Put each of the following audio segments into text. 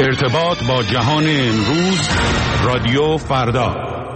ارتباط با جهان امروز، رادیو فردا.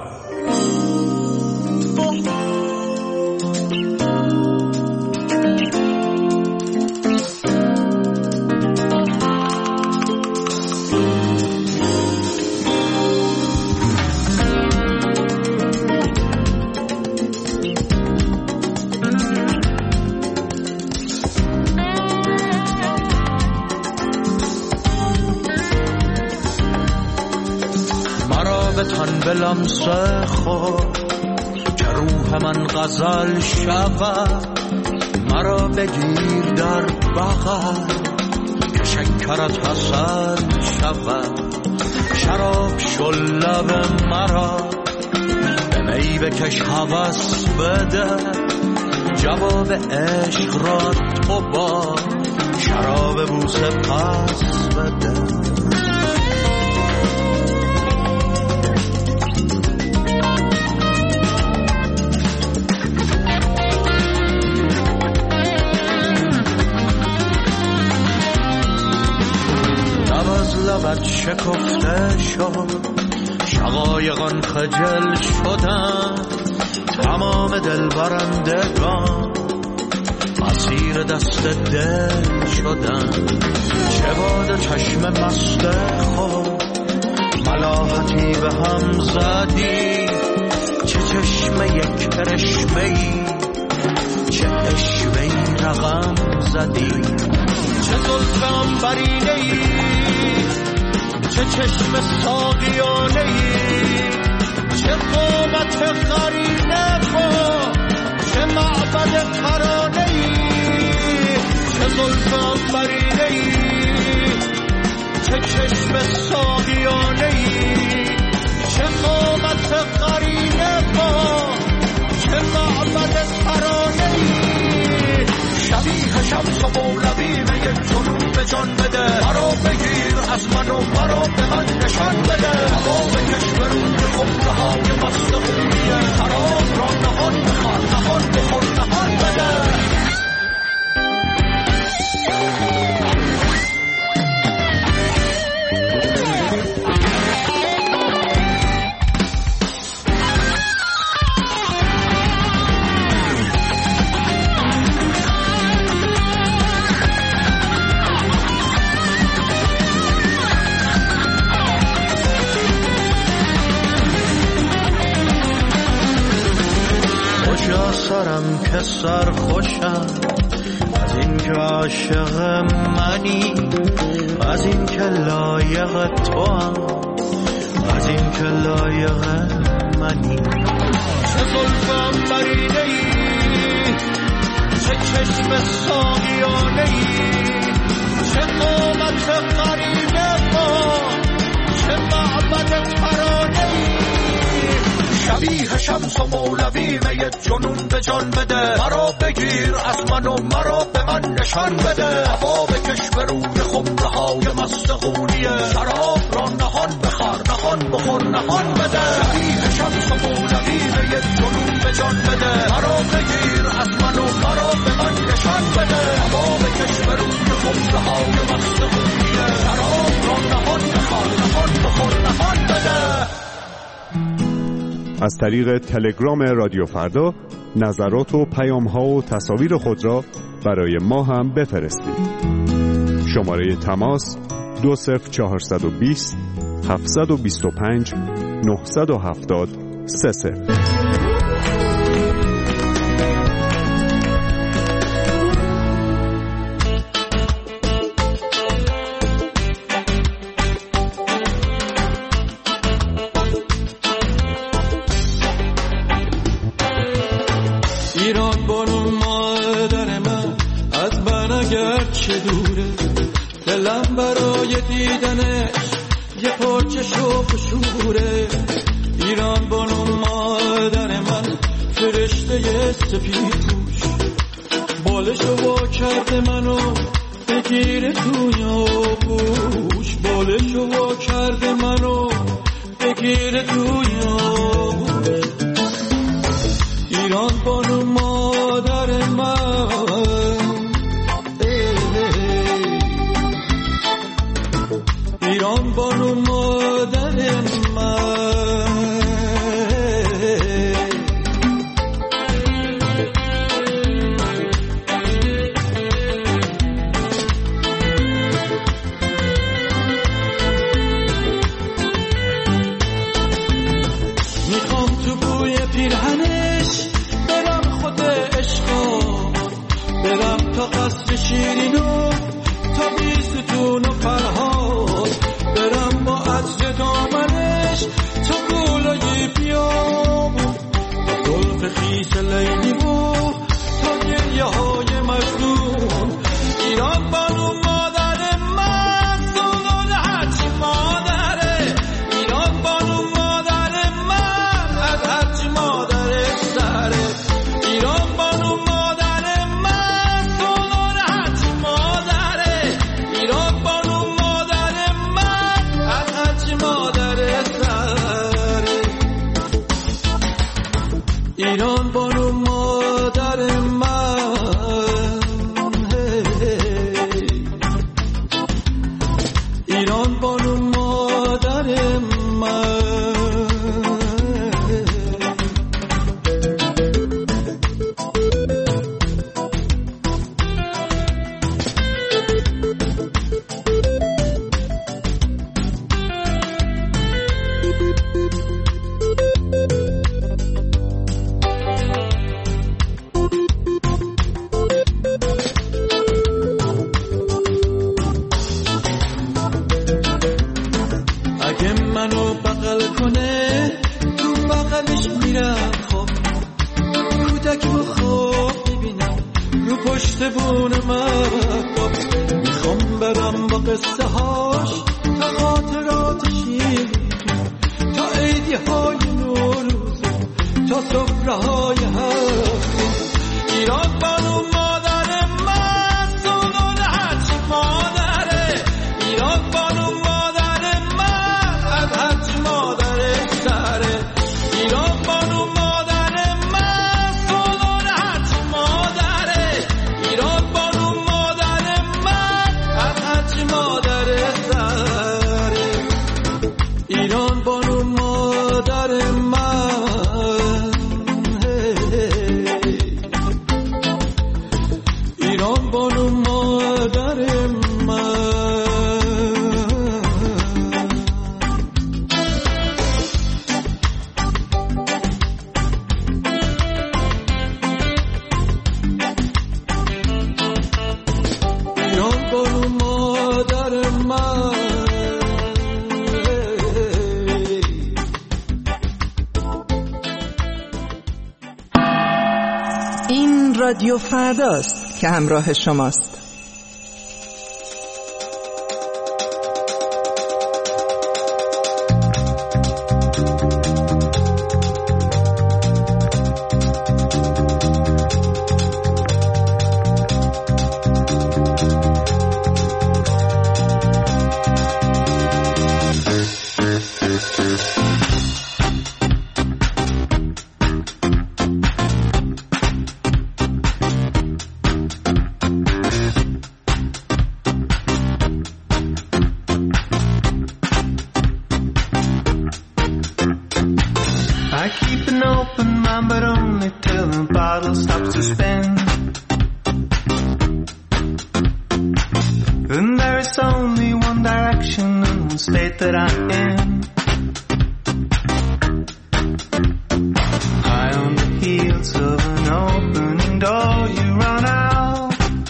لمسه خود که روح من غزل شود، مرا بگیر در بغل که شکرت حسن شود. شراب شل لب مرا به می بکش هوس بده، جواب عشق را تو با شراب بوسه پس بده. لبت شکفته شد، شقایقان خجل شدن، تمام دل برندگان مسیر دست دل شدن. چه باد چشم مست خود ملاحتی به هم زدی، چه چشم یک کرشمه‌ای، چه اشوه‌ای رقم زدی. چه زلفم برینه‌ای، چه چشم ساقیانه‌ای، چه قامت قرینه با چه معبد ترانه‌ای. چه زلفم برینه‌ای، چه چشم ساقیانه‌ای، چه قامت قرینه با چه معبد ترانه‌ای. شبیه شمس و مولوی به یک جنون به جان بده، مرا بگیر از من و مرا به من نشان بده. هوا بکش به روی خمرهای مست خونیه، شراب را نهان بخوار، نهان بخور، نهان بده. سرم که سر خوشم از این که عاشق منی، از این که لایق تو هم، از این که لایق منی. چه زلفم برینه‌ای، چه چشم ساقیانه‌ای، چه قامت قرینه با چه معبد ترانه‌ای. شبیه شمس و مولوی به جنون به جان بده، مرا بگیر از من و مرا به من نشان بده. هوا بکش به روی خمرهای مست خونیه، شراب را نهان بخور، نهان بخور، نهان بده. شبیه شمس و مولوی به جنون به جان بده، مرا بگیر از من و مرا به من نشان بده. هوا بکش به روی خمرهای مست خونیه، شراب را نهان بخور، نهان بخور، نهان بده. از طریق تلگرام رادیو فردا نظرات و پیام‌ها و تصاویر خود را برای ما هم بفرستید. شماره تماس 20420 725 970 30. ایران بانو مادر من از من اگر چه دوره، دلم برای دیدنش یه پارچه شوق و شوره. ایران بانو مادر من فرشته سفید پوش، بالشو وا کرده منو بگیره توی آغوش، بالشو وا کرده منو بگیره توی آغوش. ایران بانو مادر من، ایران بانو مادر من. میخوام تو بوی پیرهنش برم خود عشقا، برم تا قصر شیرینو، تا بیستون و فرهاد، برم با عطر دامنش تا گلای بیامون، تا زلف خیس لیلی و تا گریه های مجنون. ایران بانو مادر من، سلطان هرچی مادره. ایران بانو مادر من، از هرچی مادرش سره. ایران بانو مادر من، سلطان هرچی مادره. ایران بانو مادر من، از هرچی مادرش سره. ایران بانو مادر من، ایران بانو مادر من. اگه منو بغل کنه تو بغلش میرم خواب، کودک رو خواب میبینم رو پشت بون مردم. میخوام برم با قصه هاش تا خاطراتش یکی، تا عیدی های نوروز، تا سفره های هفته. ایران بانو مادر من، سلطان هرچی مادره. ایران بانو مادر من، از هرچی مادرش سره. ایران بانو مادر من، سلطان هرچی مادره. ایران بانو مادر من، از هرچی مادرش سره. ایران بانو مادر من، ایران بانو مادر من. ایران بانو مادر من. این رادیو فرداست که همراه شماست. I keep an open mind, but only till the bottle stops to spin. And there is only one direction in the state that I'm in. High on the heels of an opening door, you run out,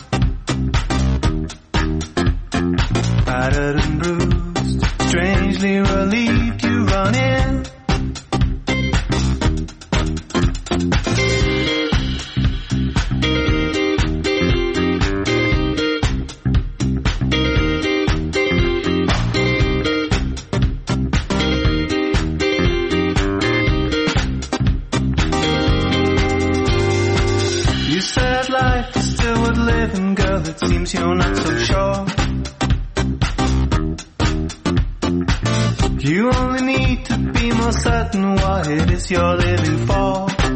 battered and bruised, strangely relieved, you run in. You said life is still worth living, girl, it seems you're not so sure. You only need to be more certain what it is you're living for.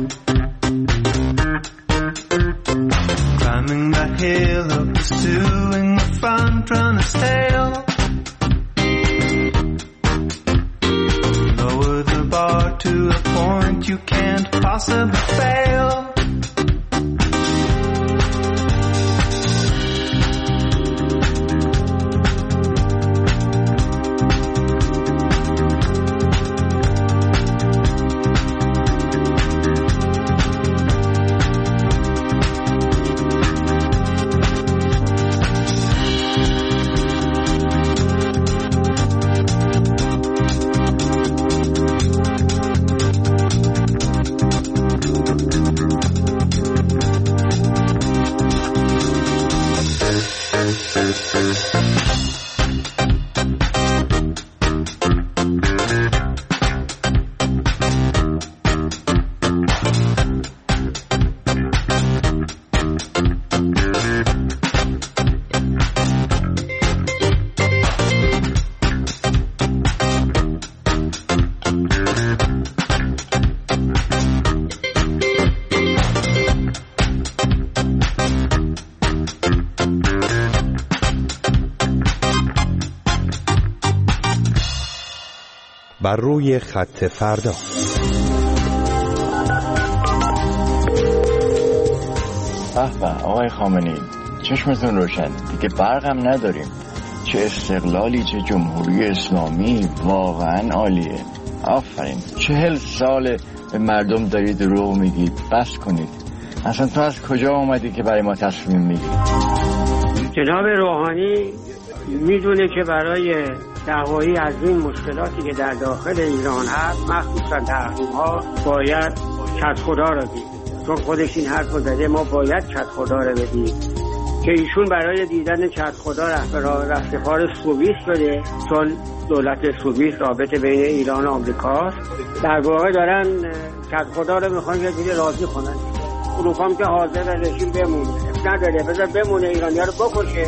Climbing that hill of pursuing the front runner's tail. you can't possibly fail. بر روی خط فردا. به آقای خامنه‌ای، چشمتون روشن، دیگه برقم نداریم. چه استقلالی، چه جمهوری اسلامی، واقعا عالیه. آفرین. 40 سال به مردم دارید دروغ میگید، بس کنید. اصلا تو از کجا اومدی که برای ما تصمیم میگیری؟ جناب روحانی میدونه که برای دعوایی از این مشکلاتی که در داخل ایران هست، مخصوصا تحریم‌ها، باید کدخدا رو بدیم. چون خودش این حرف رو زده، ما باید کدخدا رو بدیم که ایشون برای دیدن کدخدا رهسپار سوئیس شده، چون دولت سوئیس رابطه بین ایران و آمریکاست. در واقع دارن کدخدا رو میخوان یه جوری راضی کنن. اروپا هم که حاضر رژیم بمونه نداره، بذار بمونه، ایرانی‌ها رو بکشه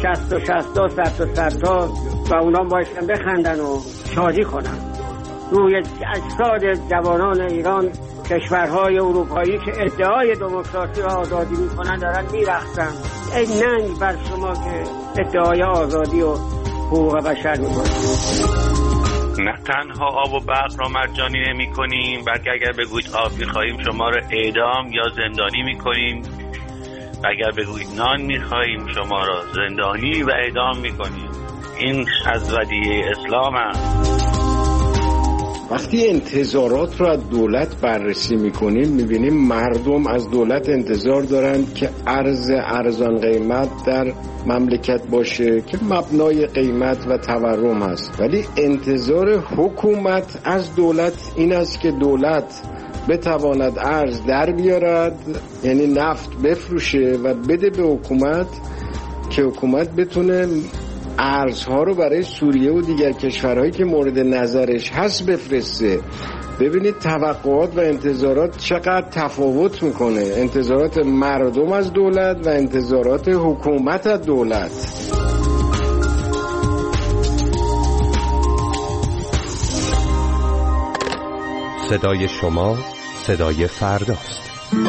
60 تا و اونا باشن بخندن و شادی کنن. روی اجساد جوانان ایران کشورهای اروپایی که ادعای دموکراسی و آزادی میکنن دارن میرقصن. ای ننگ بر شما که ادعای آزادی و حقوق بشر میکنید. نه تنها آب و برق را مجانی نمی کنیم، بلکه اگر بگویید آب میخواییم شما را اعدام یا زندانی میکنیم، و اگر بگویید نان میخواییم شما را زندانی و اعدام میکنیم. این از ودیعه اسلام است. وقتی انتظارات رو از دولت بررسی میکنیم میبینیم مردم از دولت انتظار دارند که ارزان قیمت در مملکت باشه که مبنای قیمت و تورم هست، ولی انتظار حکومت از دولت این است که دولت بتواند ارز در بیارد، یعنی نفت بفروشه و بده به حکومت که حکومت بتونه ارزها رو برای سوریه و دیگر کشورهایی که مورد نظرش هست بفرسته. ببینید توقعات و انتظارات چقدر تفاوت میکنه، انتظارات مردم از دولت و انتظارات حکومت از دولت. صدای شما صدای فرداست.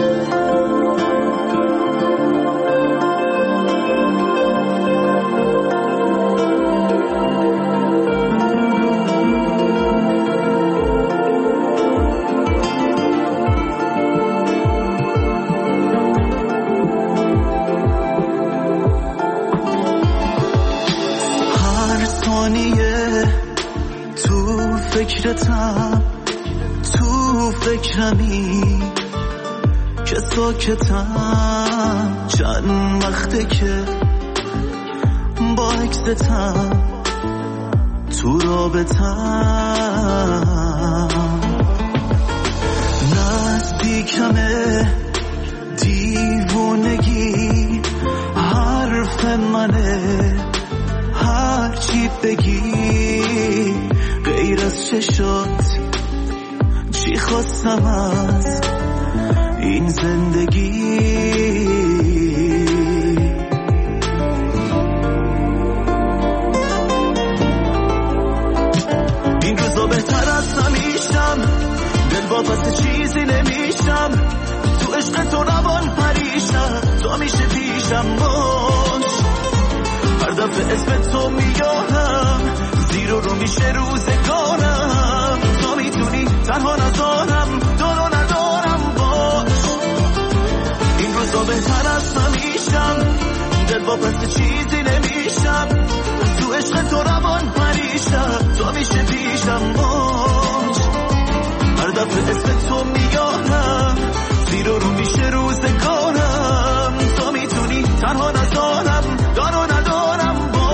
فکرمی که ساکتم، چند وقته که با اکستم تو رابطم، نزدیکمه دیوونگی حرف منه، هرچی بگی غیر از چشات چی خواستم از این زندگی. این روزا بهتر از همیشم، دل واپس چیزی نمیشم، تو عشق تو روان پریشم، تو میشه پیشم باش، هر دفعه اسم تو میارم، زیر رو میشه روزگارم، تو میتونی تنها نذارم، دور پس چیزی نمیشم، تو عشق تو روان پریشم، تو میشه پیشم باش. هر دفعه اسم تو میگم زیر و رو میشه روزگارم، تو میتونی تنها نذارم، دار و ندارم باش.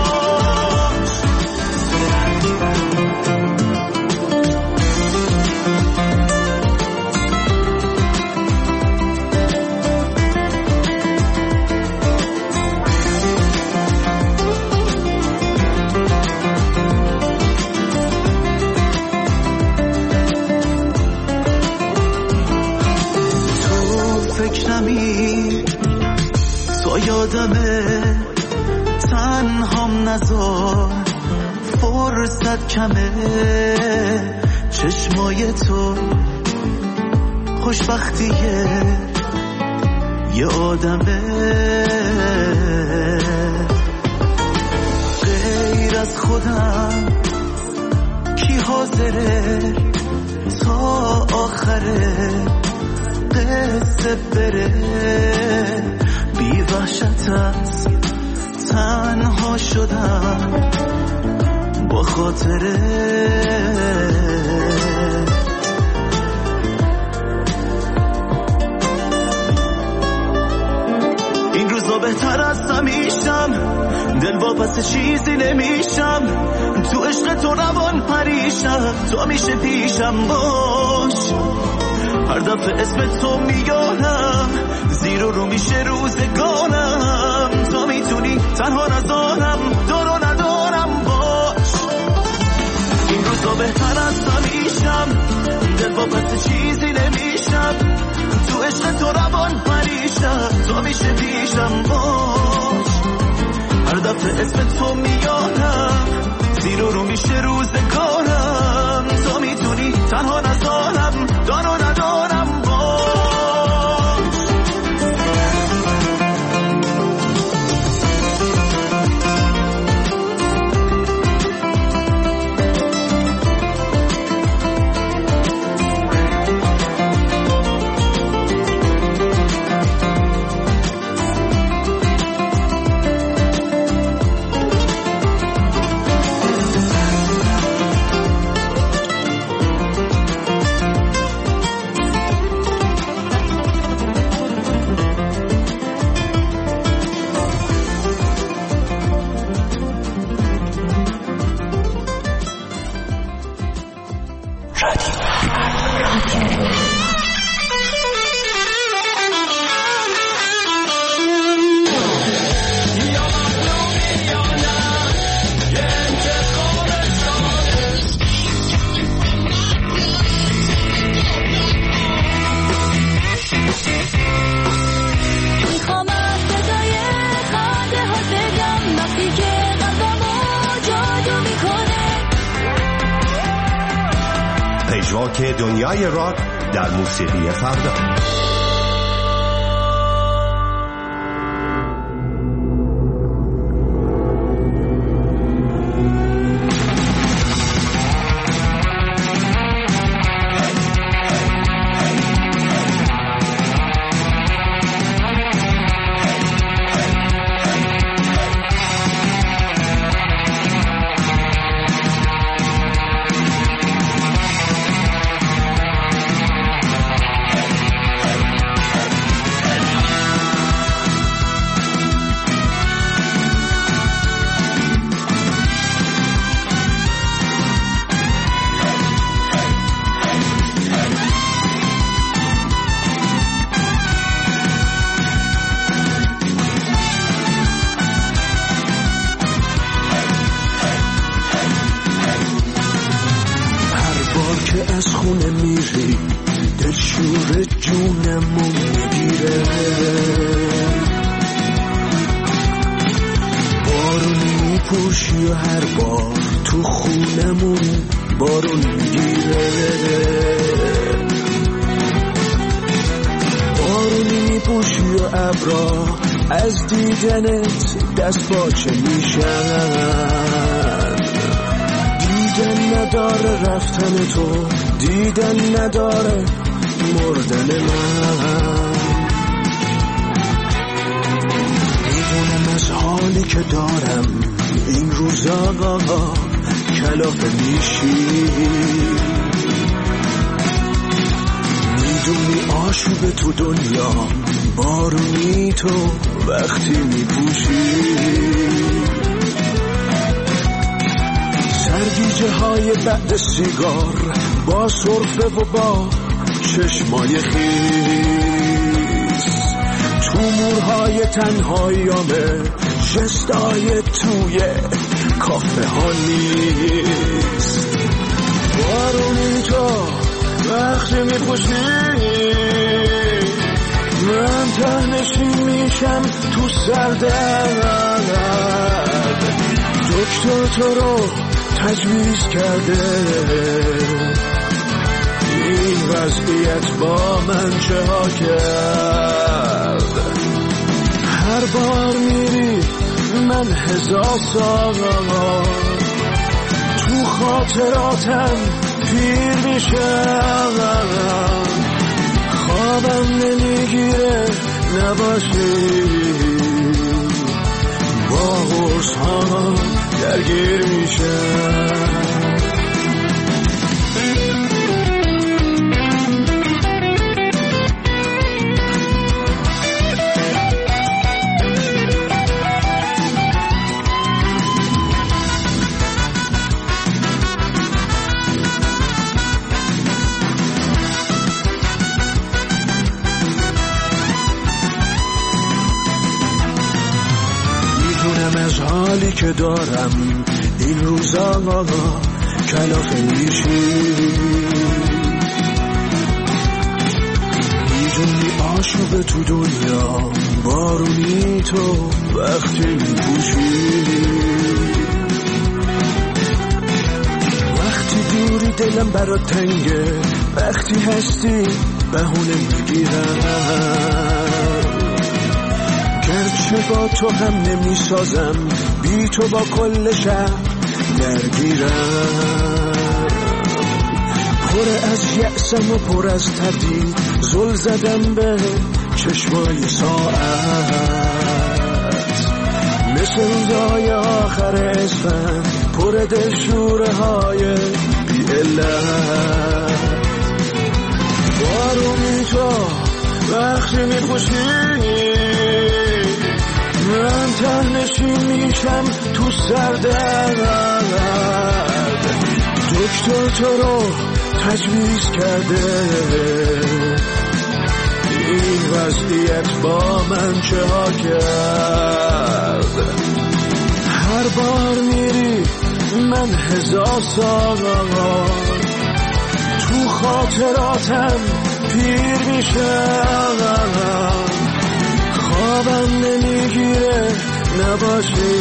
تو یادمه تنهام نذار، فرصت کمه، چشمای تو خوشبختیه یه آدمه. غیر از خودم کی حاضره تا آخره قصه بره، بی وحشت از تنها شدم با خاطره. این روزا بهتر از همیشم، دل واپس چیزی نمیشم، تو عشق تو روان پریشم، تو میشه پیشم باش. هر دفعه اسم تو میگم زیر و رو میشه روزگارم، تو میتونی تنها نذارم، دار و ندارم باش. این روزا بهتر از همیشم، دل واپس چیزی نمیشم، تو عشق تو روان پریشم، تو میشه پیشم باش. هر دفعه اسم تو میگم زیر و رو میشه روزگارم، تو میتونی تنها نذارم، دار و ندارم باش. که دنیای راک در موسیقی فردا. از خونه میری دلشور جونمو میگیره، بارون میپوشی و هر بار تو خونمون بارون میگیره، بارونی میپوشی و ابرا از دیدنت دست باچه میشن، دیدن نداره رفتن تو، دیدن نداره مردن من، میدونم حالی که دارم این روزا کلافه میشی، میدونی آشوب تو دنیا بارونی تو وقتی میپوشی، سرگیجه های بعد سیگار با سرفه و با چشمای خیس، تو مورهای تنهاییامه جستای توی کافه ها نیست، بارونی تو وقتی میپوشی، من تهنشین میشم تو سردرد، دکتر تو رو تجویز کرده، این وضعیت با من چه ها کرد، هر بار میری من هزار سال تو خاطراتم پیر میشم، خوابم نمیگیره نباشی، با غرص ها درگیر میشم. از حالی که دارم این روزا کلافه میشی، میدونی آشوب تو دنیا بارونی تو وقتی میپوشی، وقتی دوری دلم برات تنگه، وقتی هستی بهونه میگیرم، گرچه با تو هم نمیسازم، بی تو با کل شهر درگیرم، پر از یأسم و پر از تردید، زل زدم به چشمای ساعت، مثل روزای آخر اسفند پر دلشوره های بی علت، بارونی تو وقتی میپوشی، من تهنشین میشم تو سردرد، دکتر تو رو تجویز کرده، این وضعیت با من چه ها کرد، هر بار میری من هزار سال تو خاطراتم پیر میشم، خوابم نمیگیره نباشی،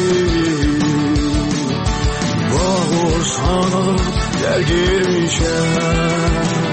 با غرص ها درگیر میشم.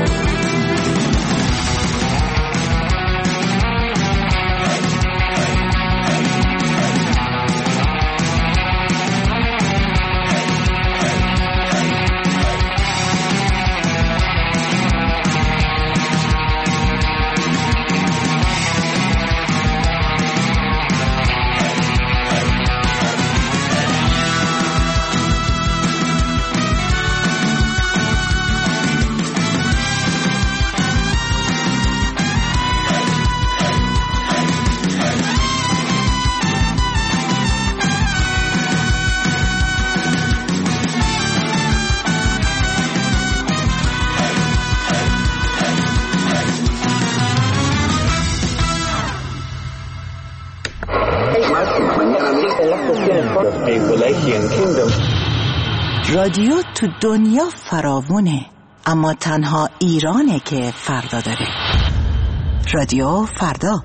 رادیو تو دنیا فراوونه، اما تنها ایرانه که فردا داره. رادیو فردا.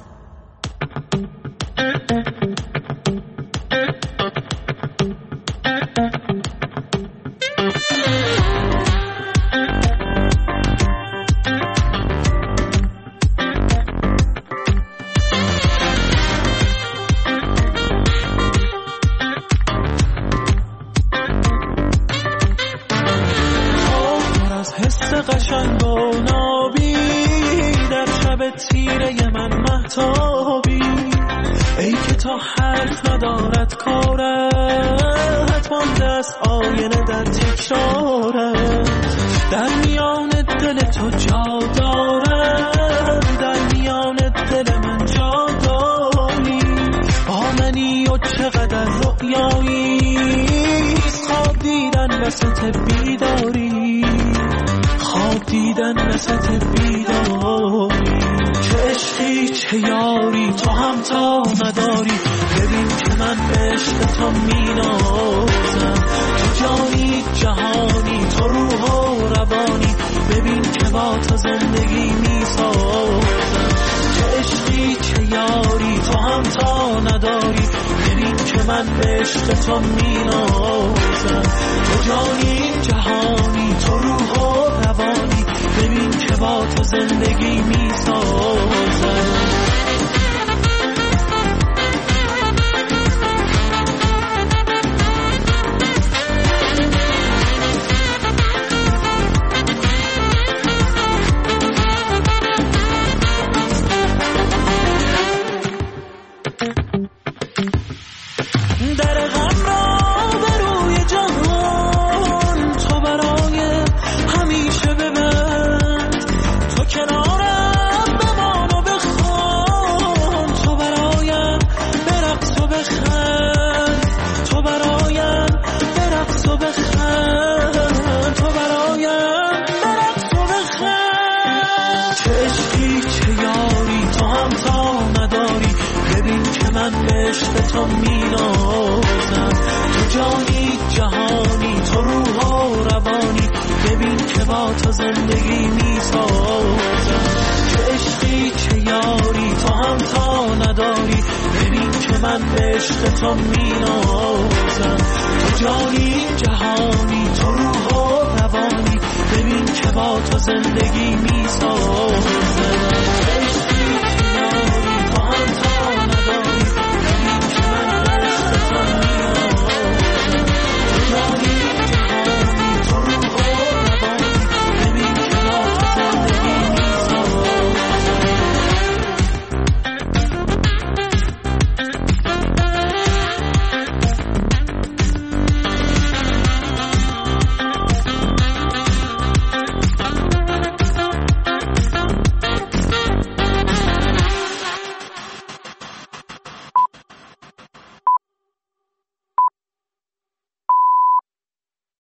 قشنگ و نابی در شب تیره من مهتابی، ای که تا حرف ندارد کارت، مانده است آینه در تکرارت. در میان دل تو جا دارم، در میان دل من جا داری. با منی و چقدر رؤیایی، خواب دیدن وسط بیداری، خواب دیدن وسط بیداری. چه عشقی چه یاری تو هم تا نداری. ببین که من به عشق تو مینازم، تو جانی جهانی تو روح و روانی. ببین که با تو زندگی میسازم. چه عشقی چه یاری تو هم تا نداری. ببین که من به عشق تو مینازم، تو جانی جهانی تو روح و روانی. ببین که با تو زندگی میسازم. تو مینازم، تو جانی جهانی تو روح و روانی. ببین که با تو زندگی میسازم. چه عشقی چه یاری تو هم تا نداری. ببین که من به عشق تو مینازم، تو جانی جهانی تو روح و روانی. ببین که با تو زندگی میسازم.